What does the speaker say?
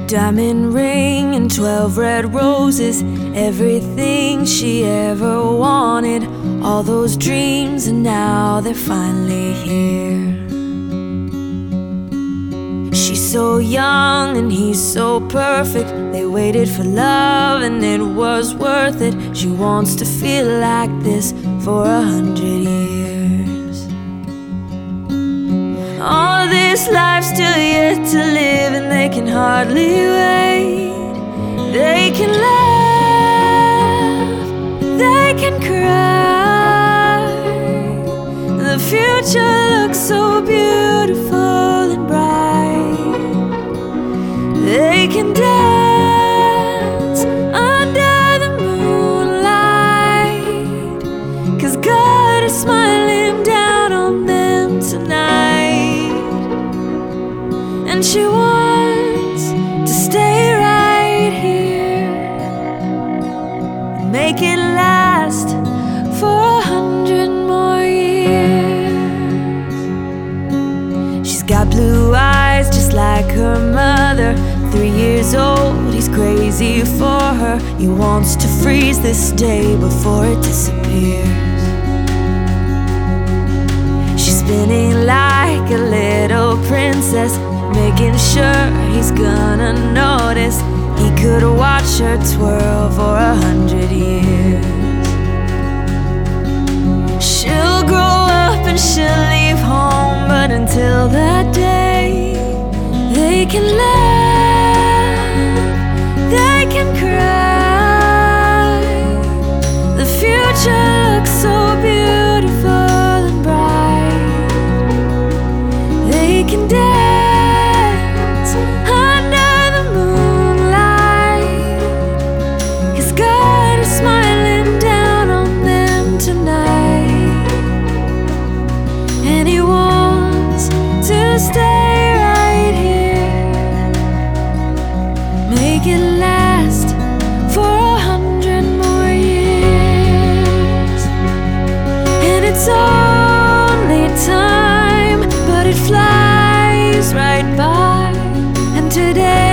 diamond ring and 12 red roses, everything she ever wanted. All those dreams and now they're finally here. She's so young and he's so perfect. They waited for love and it was worth it. She wants to feel like this for 100 years. All this life's still yet to live, and they can hardly wait. They can laugh, they can cry. The future looks so beautiful and bright. They can dance under the moonlight, 'cause God is smiling down on them tonight. And she wants to stay right here and make it last for 100 more years. She's got blue eyes just like her mother. 3 years old, he's crazy for her. He wants to freeze this day before it disappears. She's spinning like a little princess, making sure he's gonna notice. He could watch her twirl for 100 years. She'll grow up and she'll leave home, but until that day, they can laugh, they can cry. The future looks so beautiful and bright. They can dance under the moonlight, 'cause God is smiling down on them tonight. And He wants to stay right here, make it last for 100 more years. And it's only time, but it flies right by. And today